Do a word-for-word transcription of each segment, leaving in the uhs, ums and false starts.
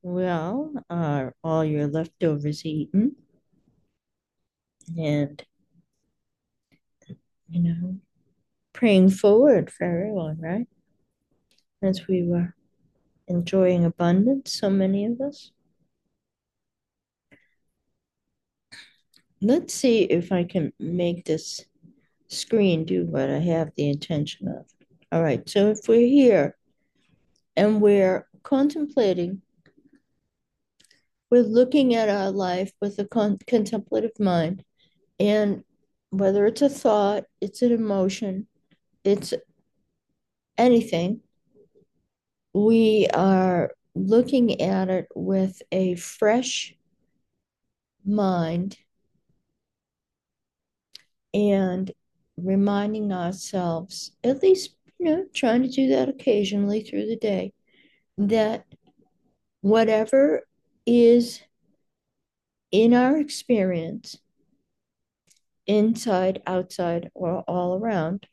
Well, are all your leftovers eaten? And, you know, praying forward for everyone, right? As we were enjoying abundance, so many of us. Let's see if I can make this screen do what I have the intention of. All right, so if we're here and we're contemplating, we're looking at our life with a con- contemplative mind, and whether it's a thought, it's an emotion, it's anything, we are looking at it with a fresh mind and reminding ourselves, at least, you know, trying to do that occasionally through the day, that whatever is in our experience, inside, outside, or all around,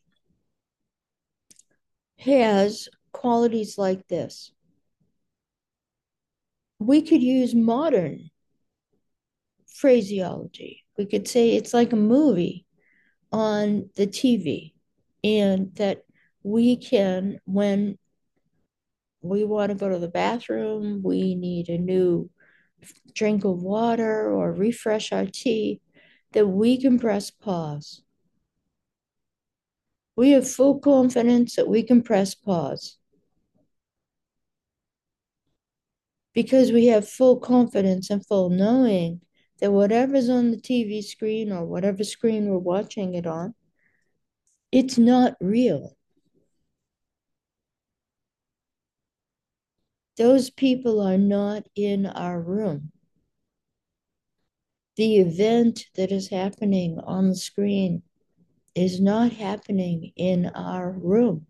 has qualities like this. We could use modern phraseology. We could say it's like a movie on the T V, and that we can, when we want to go to the bathroom, we need a new drink of water or refresh our tea, that we can press pause. We have full confidence that we can press pause because we have full confidence and full knowing that whatever's on the T V screen or whatever screen we're watching it on, it's not real. Those people are not in our room. The event that is happening on the screen is not happening in our room.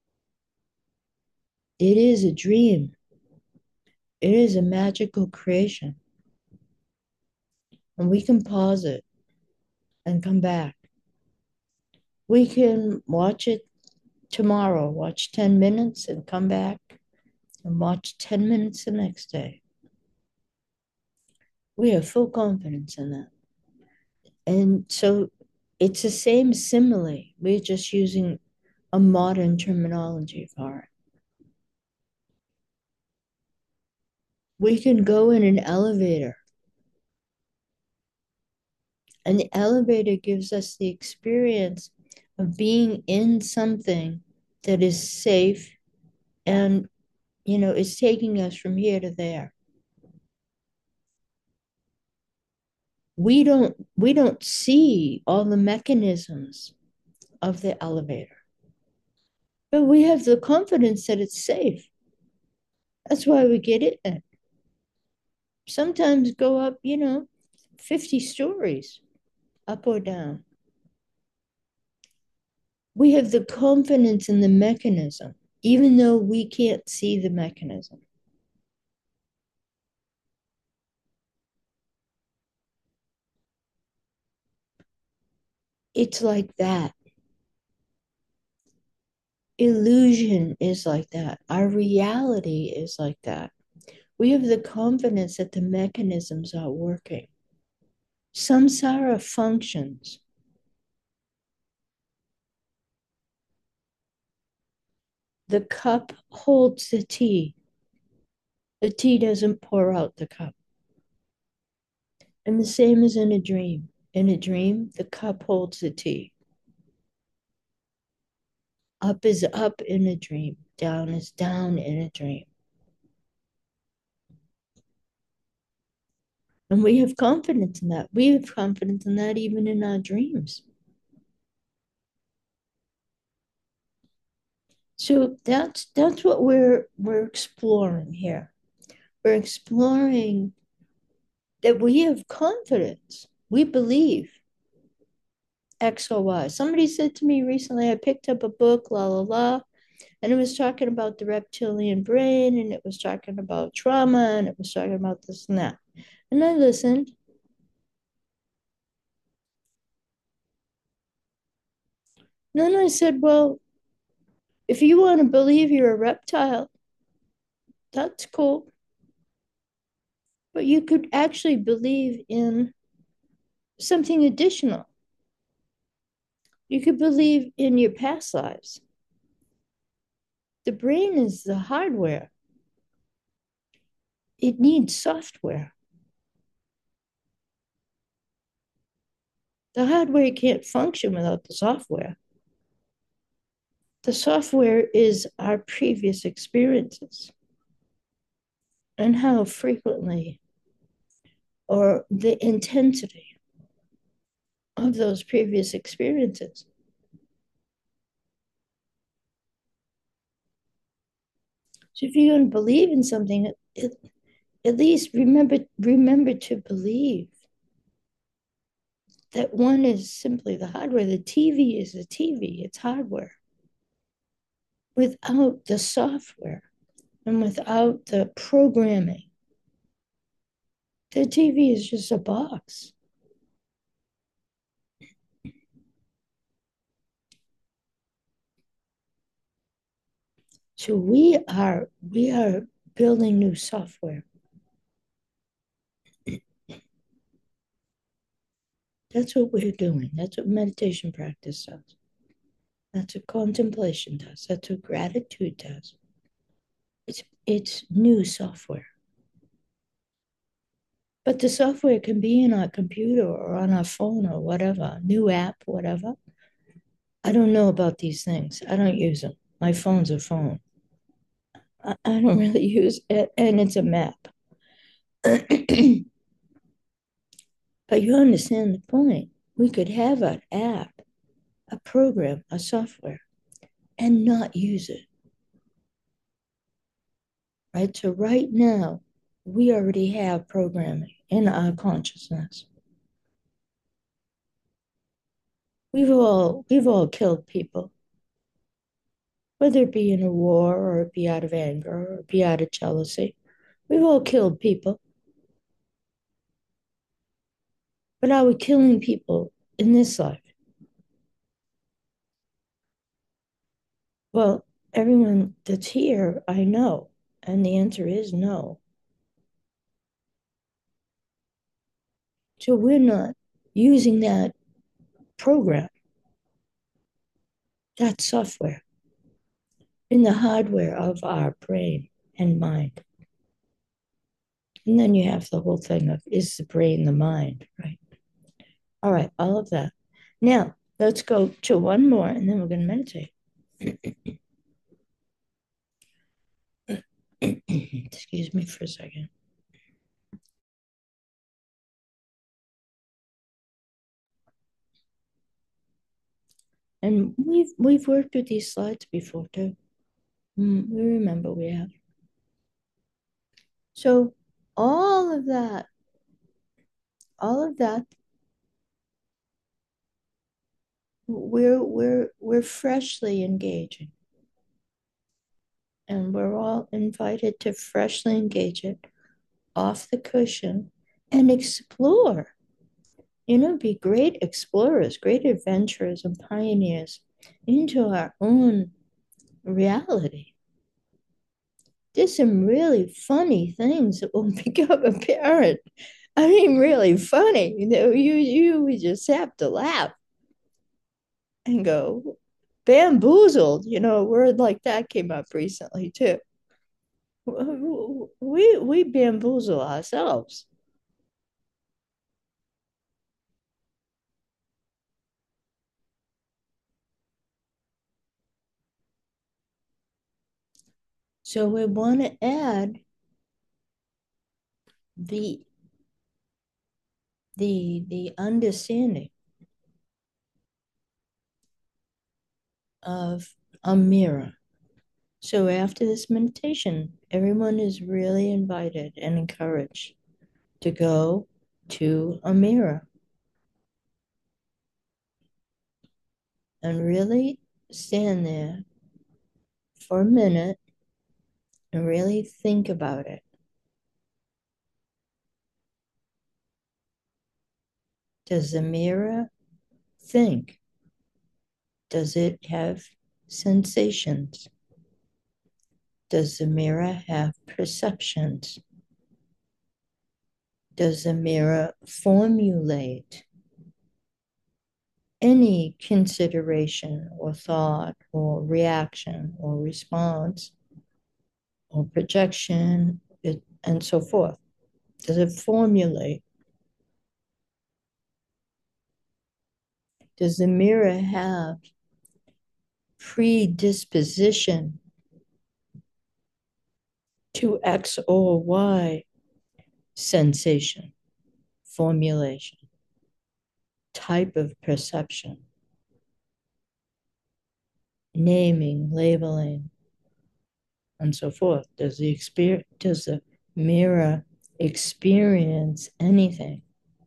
It is a dream. It is a magical creation. And we can pause it and come back. We can watch it tomorrow, watch ten minutes and come back and watch ten minutes the next day. We have full confidence in that. And so it's the same simile. We're just using a modern terminology for it. We can go in an elevator, and the elevator gives us the experience of being in something that is safe and, you know, is taking us from here to there. We don't we don't see all the mechanisms of the elevator, but we have the confidence that it's safe. That's why we get it. Sometimes go up, you know, fifty stories, up or down. We have the confidence in the mechanism, even though we can't see the mechanism. It's like that. Illusion is like that. Our reality is like that. We have the confidence that the mechanisms are working. Samsara functions. The cup holds the tea. The tea doesn't pour out the cup. And the same is in a dream. In a dream, the cup holds the tea. Up is up in a dream. Down is down in a dream. And we have confidence in that. We have confidence in that even in our dreams. So that's that's what we're we're exploring here. We're exploring that we have confidence. We believe X or Y. Somebody said to me recently, I picked up a book, la la la, and it was talking about the reptilian brain, and it was talking about trauma, and it was talking about this and that. And I listened. And then I said, well, if you want to believe you're a reptile, that's cool. But you could actually believe in something additional. You could believe in your past lives. The brain is the hardware, it needs software. The hardware can't function without the software. The software is our previous experiences and how frequently or the intensity of those previous experiences. So if you're going to believe in something, it, at least remember remember to believe that one is simply the hardware. The T V is a T V, it's hardware. Without the software and without the programming, the T V is just a box. So we are we are building new software. That's what we're doing. That's what meditation practice does. That's what contemplation does. That's what gratitude does. It's it's new software. But the software can be in our computer or on our phone or whatever, new app, whatever. I don't know about these things. I don't use them. My phone's a phone. I, I don't really use it, and it's a map. But you understand the point. We could have an app, a program, a software, and not use it. Right? So right now, we already have programming in our consciousness. We've all we've all killed people, whether it be in a war or it be out of anger or be out of jealousy. We've all killed people. But are we killing people in this life? Well, everyone that's here, I know. And the answer is no. So we're not using that program, that software, in the hardware of our brain and mind. And then you have the whole thing of is the brain the mind, right? All right, all of that. Now, let's go to one more and then we're going to meditate. Excuse me for a second. And we've we've worked with these slides before too. Mm, we remember we have. So all of that, all of that, we're we're we're freshly engaging. And we're all invited to freshly engage it off the cushion and explore. You know, be great explorers, great adventurers and pioneers into our own reality. There's some really funny things that will become apparent. I mean, really funny. You know, you you we just have to laugh and go bamboozled. You know, a word like that came up recently too. We we bamboozle ourselves. So we want to add the the the understanding of a mirror. So after this meditation, everyone is really invited and encouraged to go to a mirror and really stand there for a minute and really think about it. Does the mirror think? Does it have sensations? Does the mirror have perceptions? Does the mirror formulate any consideration or thought or reaction or response or projection it, and so forth? Does it formulate? Does the mirror have predisposition to X or Y sensation, formulation, type of perception, naming, labeling, and so forth? Does the experience, does the mirror experience anything?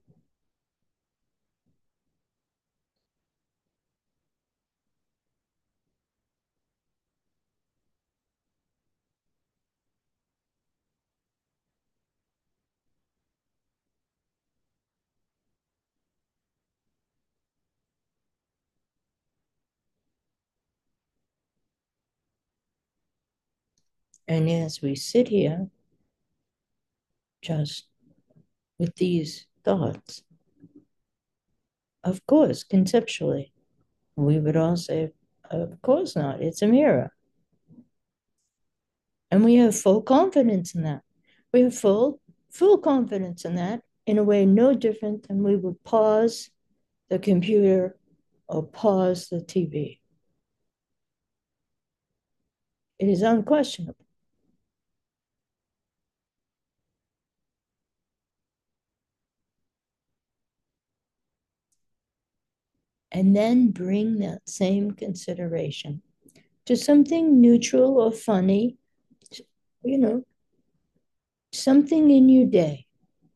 And as we sit here, just with these thoughts, of course, conceptually, we would all say, of course not, it's a mirror. And we have full confidence in that. We have full, full confidence in that in a way no different than we would pause the computer or pause the T V. It is unquestionable. And then bring that same consideration to something neutral or funny, you know, something in your day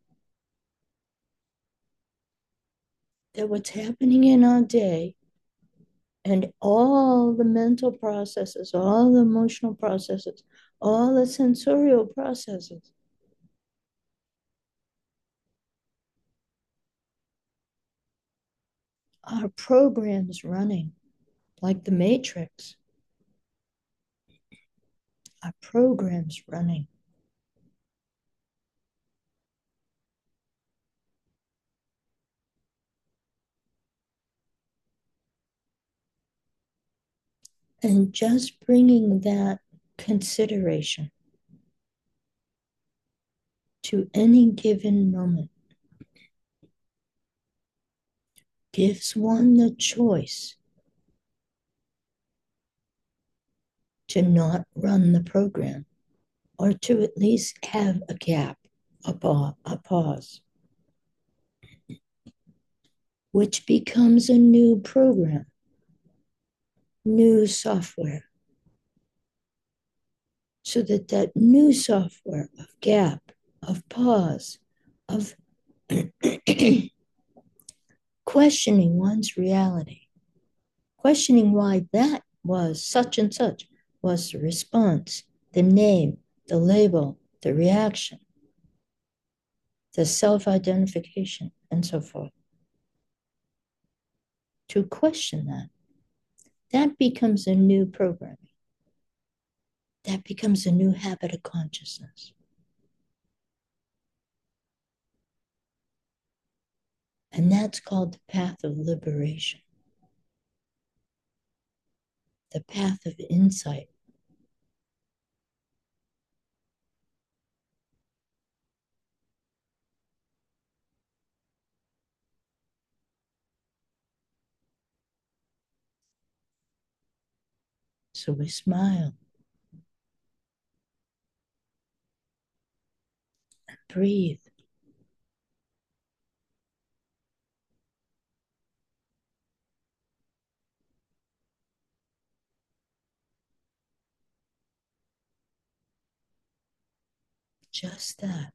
that what's happening in our day and all the mental processes, all the emotional processes, all the sensorial processes are programs running like the Matrix, are programs running. And just bringing that consideration to any given moment gives one the choice to not run the program or to at least have a gap, a, pa- a pause, which becomes a new program, new software. So that that new software of gap, of pause, of questioning one's reality, questioning why that was such and such, was the response, the name, the label, the reaction, the self identification, and so forth. To question that, that becomes a new programming. That becomes a new habit of consciousness. And that's called the path of liberation, the path of insight. So we smile, breathe, just that.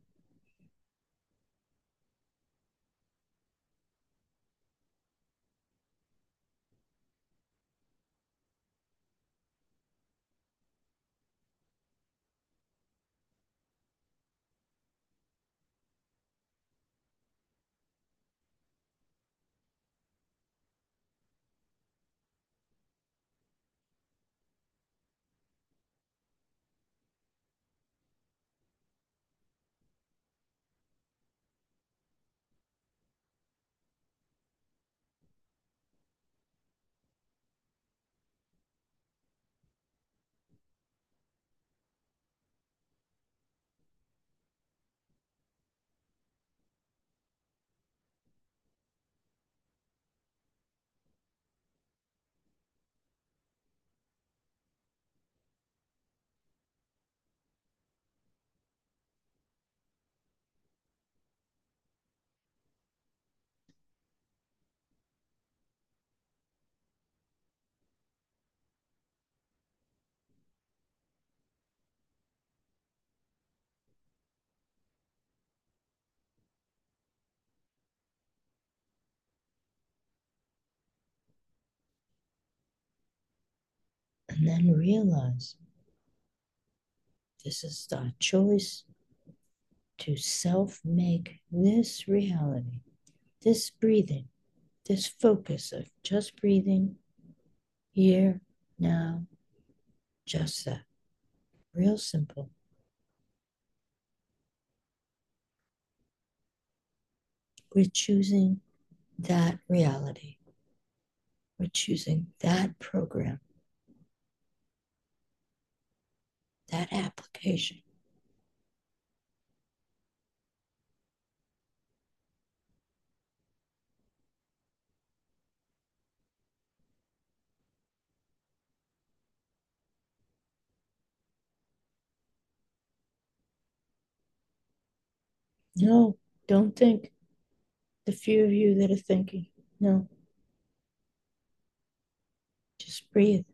And then realize this is our choice to self make this reality, this breathing, this focus of just breathing here, now, just that. Real simple. We're choosing that reality. We're choosing that program, that application. No, don't think. The few of you that are thinking, no, just breathe.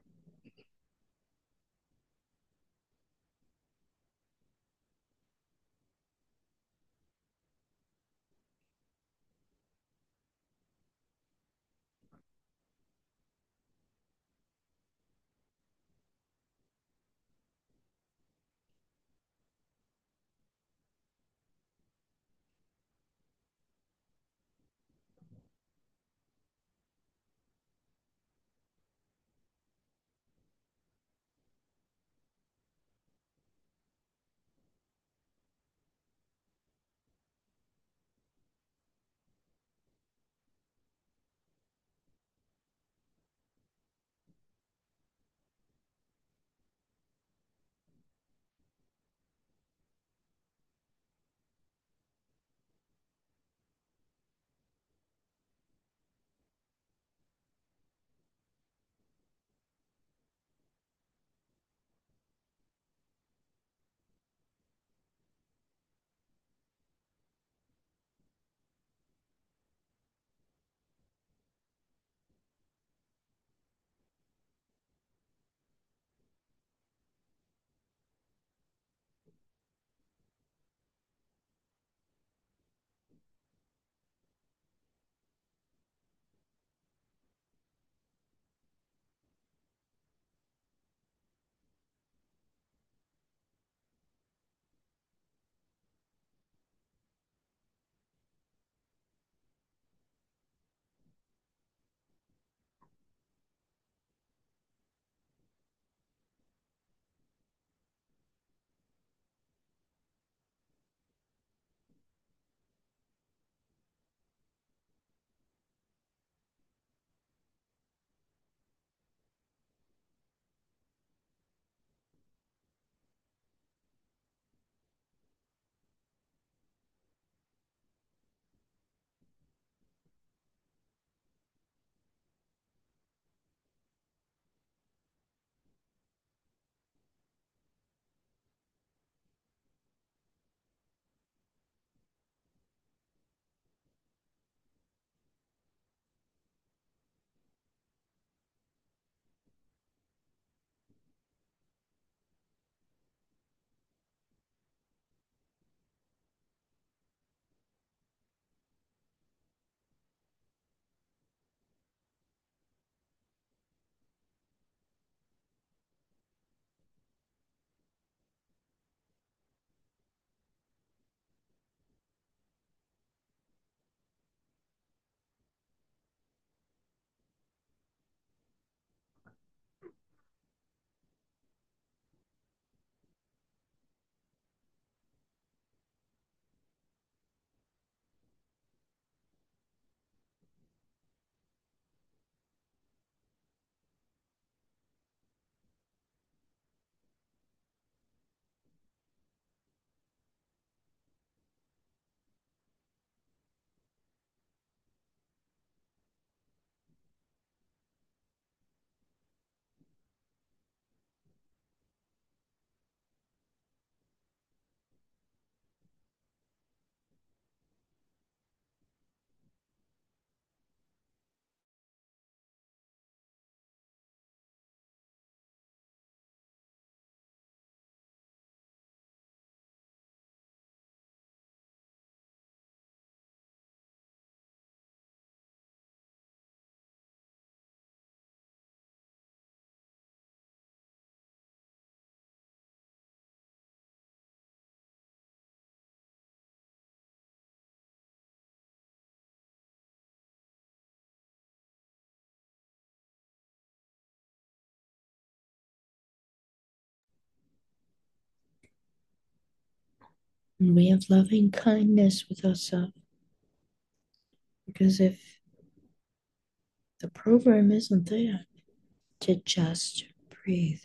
And we have loving kindness with ourselves. Because if the program isn't there to just breathe,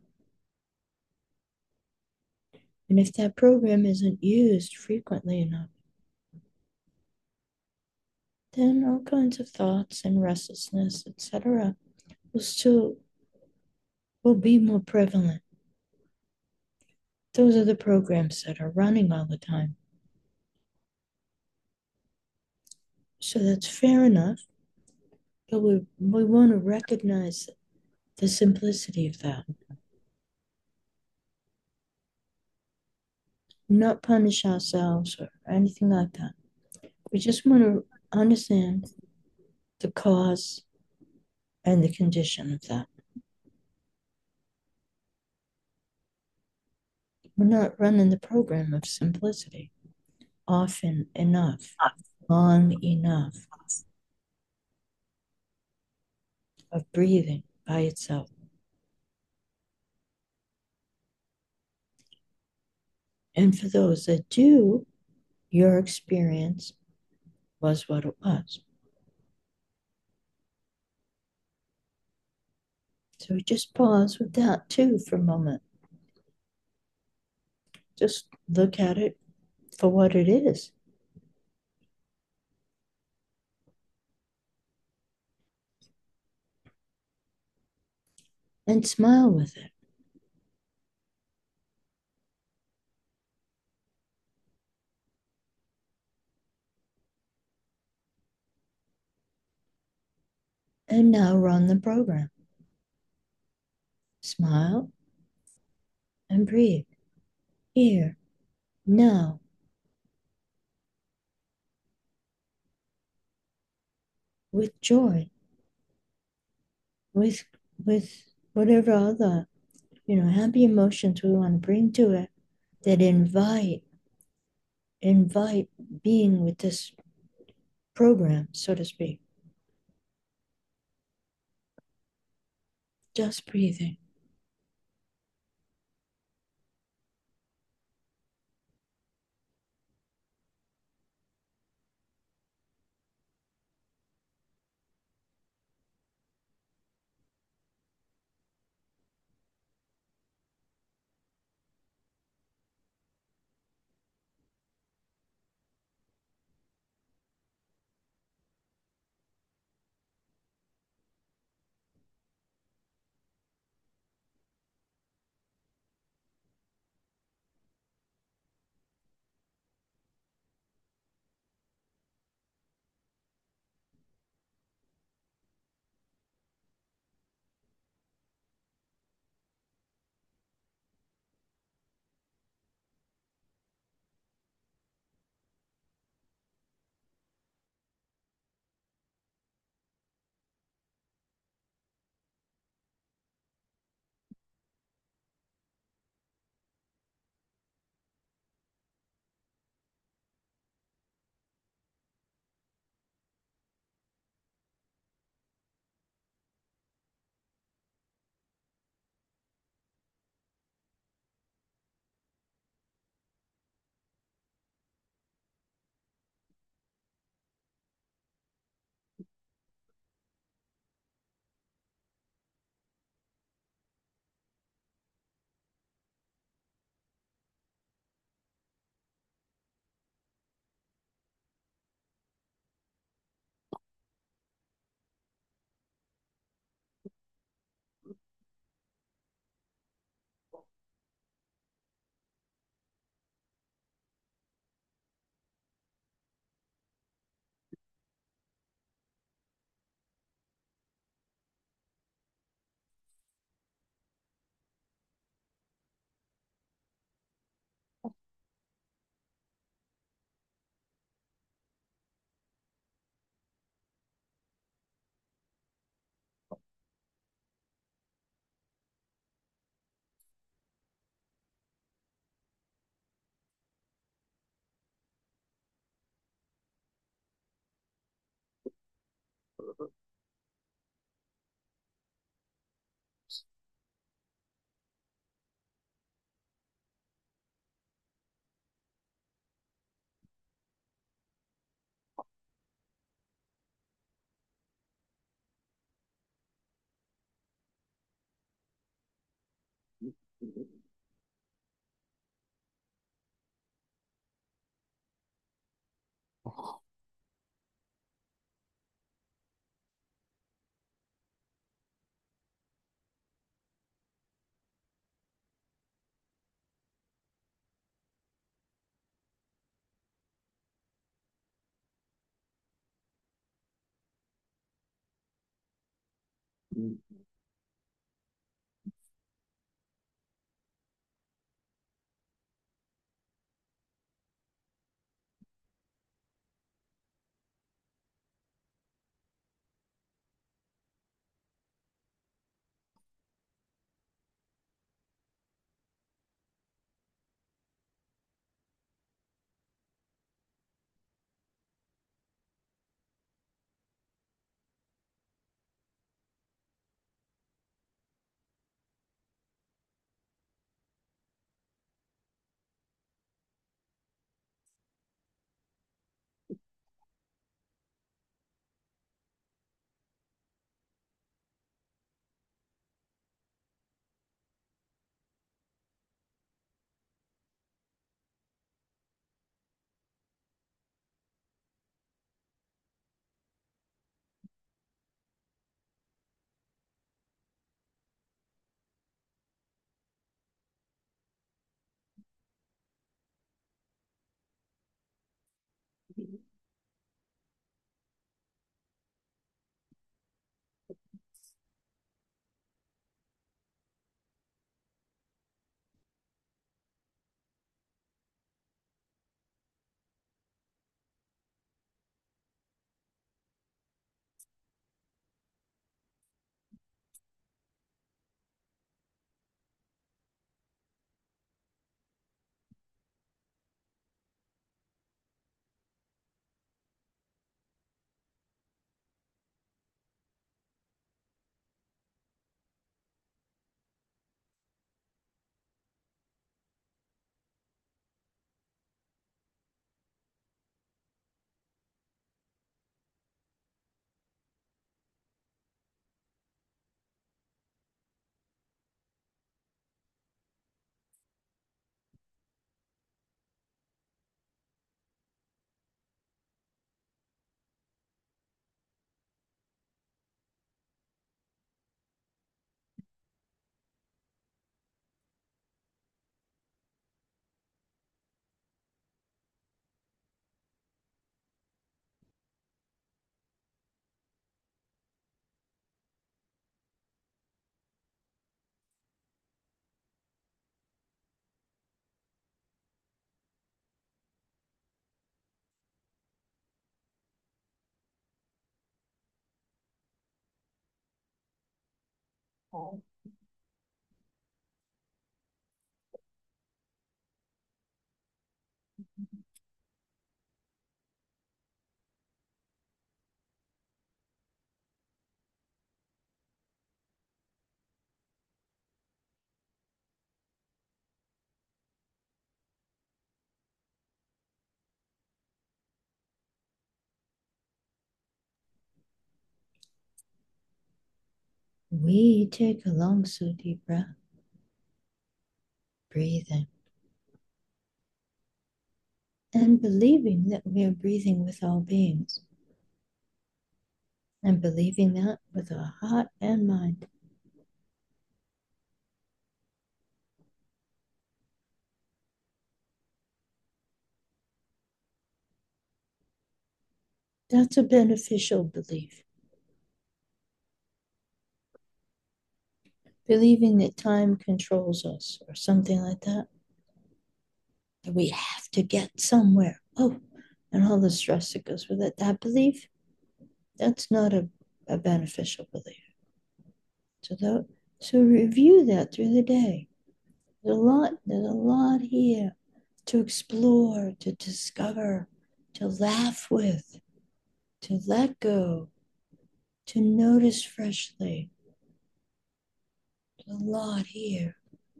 and if that program isn't used frequently enough, then all kinds of thoughts and restlessness, et cetera, will still will be more prevalent. Those are the programs that are running all the time. So that's fair enough, but we, we want to recognize the simplicity of that, not punish ourselves or anything like that. We just want to understand the cause and the condition of that. We're not running the program of simplicity often enough, long enough, of breathing by itself. And for those that do, your experience was what it was. So we just pause with that too for a moment. Just look at it for what it is. And smile with it. And now run the program. Smile and breathe. Here, now. With joy, with with whatever other, you know, happy emotions we want to bring to it that invite invite being with this program, so to speak. Just breathing. We take a long, slow, deep breath, breathing, and believing that we are breathing with all beings, and believing that with our heart and mind. That's a beneficial belief. Believing that time controls us or something like that, that we have to get somewhere. Oh, and all the stress that goes with it. That belief, that's not a, a beneficial belief. So that, so review that through the day. There's a lot, there's a lot here to explore, to discover, to laugh with, to let go, to notice freshly. There's a lot here.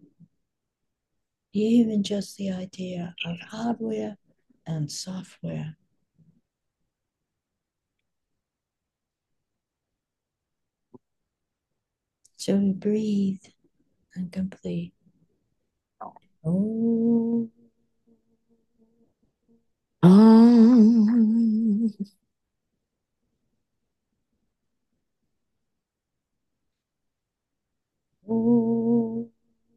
Even just the idea of hardware and software. So we breathe and complete. Oh, Um, oh,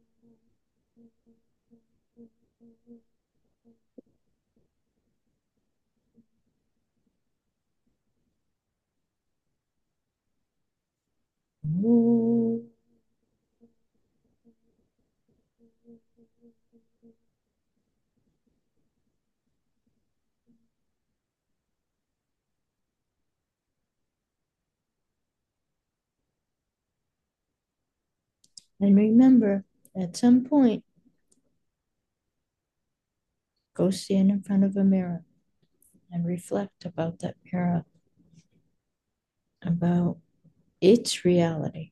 oh. And remember, at some point, go stand in front of a mirror and reflect about that mirror, about its reality.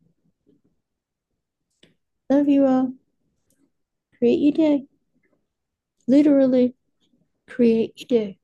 Love you all. Create your day. Literally create your day.